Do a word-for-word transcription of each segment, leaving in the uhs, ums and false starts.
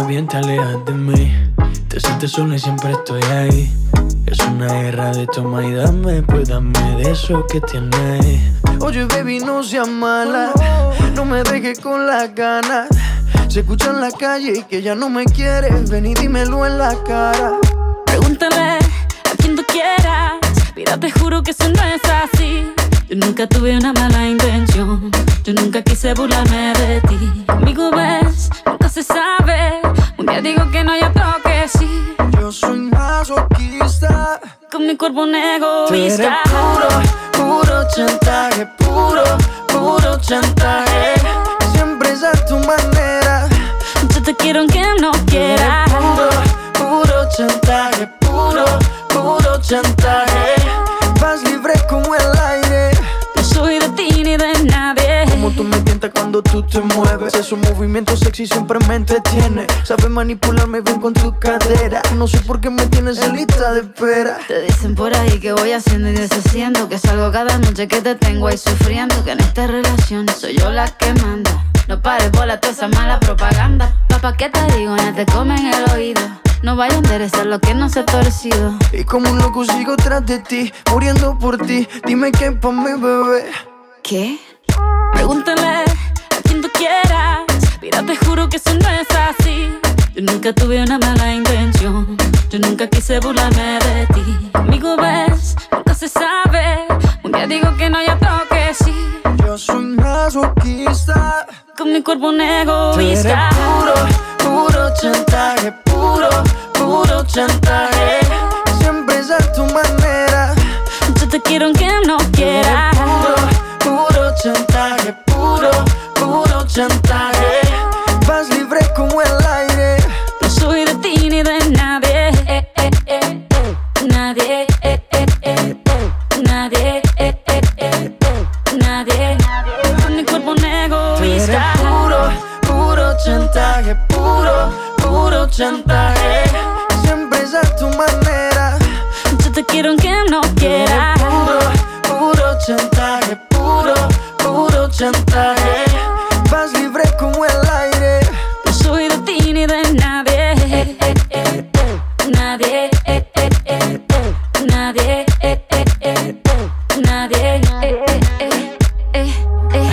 bien te alejas de mí. Te sientes sola y siempre estoy ahí. Es una guerra de toma y dame, pues dame de eso que tienes. Oye, baby, no seas mala, no me dejes con las ganas. Se escucha en la calle y que ya no me quieres. Ven y dímelo en la cara. Pregúntale a quien tú quieras. Mira, te juro que eso no es así. Yo nunca tuve una mala intención. Yo nunca quise burlarme de ti. Conmigo ves, nunca se sabe. Un día digo que no, ya toque sí. Yo soy masoquista. Con mi cuerpo un egoísta. Tú eres puro, puro chantaje. Puro, puro chantaje. Siempre es a tu manera. Yo te quiero aunque no quieras. Puro, puro chantaje. Puro, puro chantaje. Vas libre como el aire. No soy de ti ni de nadie. Como tú me tientas cuando tú te mueves. Esos movimientos sexy siempre me entretiene. Sabes manipularme bien con tu cadera. No sé por qué me tienes en lista de espera. Te dicen por ahí que voy haciendo y deshaciendo, que salgo cada noche que te tengo ahí sufriendo, que en esta relación soy yo la que manda. No pares bola toda esa mala propaganda. Papá, ¿qué te digo? No te comen el oído. No vaya a enderezar lo que no se ha torcido. Y como un loco sigo tras de ti, muriendo por ti. Dime qué pa' mi bebé. ¿Qué? Pregúntale a quien tú quieras. Mira, te juro que eso no es así. Yo nunca tuve una mala intención. Yo nunca quise burlarme de ti. Conmigo ves, nunca se sabe. Un día digo que no, ya toque sí. Yo soy masoquista. Con mi cuerpo un egoísta. Tú eres puro, puro chantaje. Puro, puro chantaje. Siempre es a tu manera. Yo te quiero aunque no quieras. Puro, puro chantaje. Puro, puro chantaje. Vas libre como el aire. No soy de ti ni de nadie. Eh, eh, eh, eh. Nadie. Eh, eh, eh, eh. Nadie. Eh, eh, eh, eh. Nadie. Con mi cuerpo un egoísta. Puro, puro chantaje. Puro, puro chantaje. Siempre es a tu manera. Yo te quiero aunque no quieras. Puro, puro chantaje. Puro, puro chantaje. Vas libre como el aire. No soy de ti ni de nadie. Eh, eh, eh, eh. Nadie. Eh, eh, eh, eh. Nadie. Eh, eh, eh, eh. Nadie. Eh, eh, eh, eh, eh.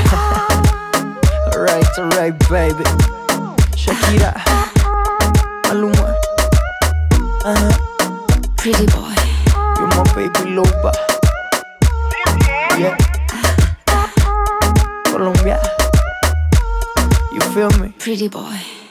Alright, alright, baby. Shakira, Maluma, uh-huh. Pretty boy. You're my baby loba. Yeah. Colombia. You feel me? Pretty boy.